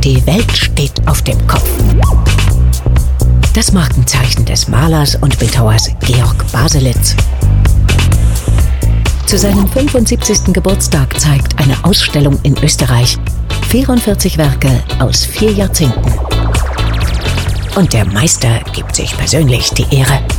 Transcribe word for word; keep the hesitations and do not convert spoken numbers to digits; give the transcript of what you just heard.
Die Welt steht auf dem Kopf. Das Markenzeichen des Malers und Bildhauers Georg Baselitz. Zu seinem fünfundsiebzigsten Geburtstag zeigt eine Ausstellung in Österreich vierundvierzig Werke aus vier Jahrzehnten. Und der Meister gibt sich persönlich die Ehre.